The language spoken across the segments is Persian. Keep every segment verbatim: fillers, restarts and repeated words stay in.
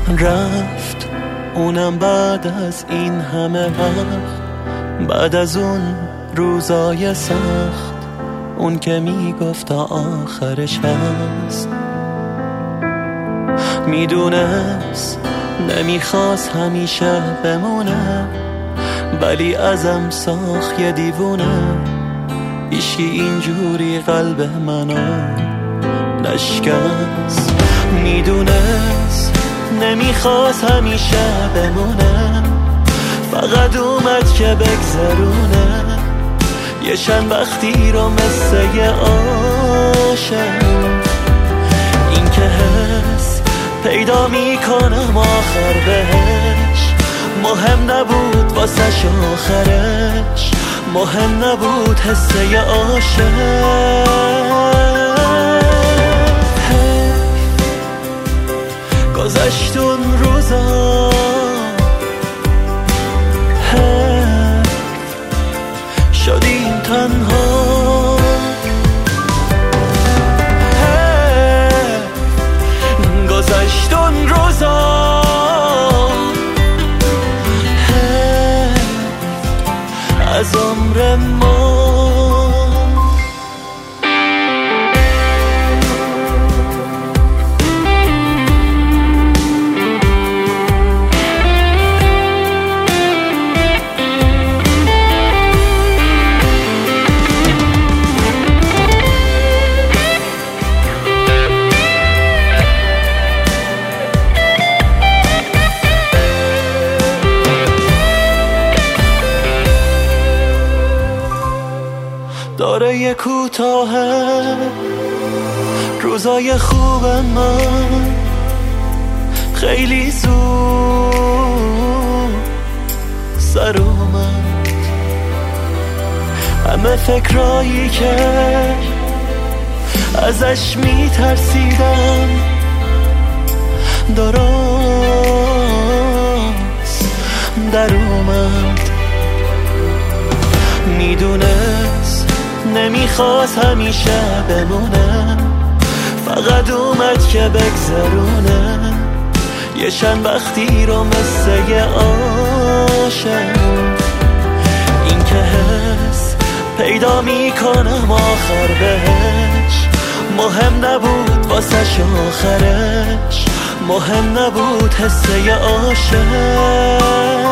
رفت اونم بعد از این همه وقت، بعد از اون روزای سخت، اون که میگفت تا آخرش هست. میدونست نمیخواست همیشه بمونه، ولی ازم ساخت یه دیوونه. ایشکی اینجوری قلب منو نشکست. میدونست نمیخواست همیشه بمونه، فقط اومد که بگذرونه یه چند وقتی رو مثل یه عاشق. این که حس پیدا میکنم آخر بهش، مهم نبود واسش آخرش، مهم نبود حس یه عاشق. گذشت اون روزا، شدیم تنها، گذشت اون روزا، از عمر ما. داره یه کوتاهه روزای خوب من، خیلی زود سر اومد. همه فکرایی که ازش میترسیدم درست در اومد. میدونست نمیخواست همیشه بمونه، فقط اومد که بگذرونه یه چند وقتی رو مثل یه عاشق. این که حس پیدا میکنم آخر بهش، مهم نبود واسش آخرش، مهم نبود حس یه عاشق.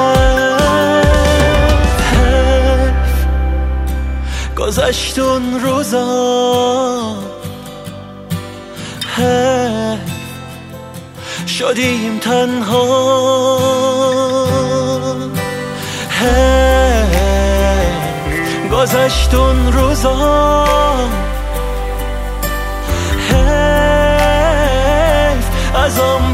گذشت اون روزا، شدیم تنها، گذشت اون روزا، از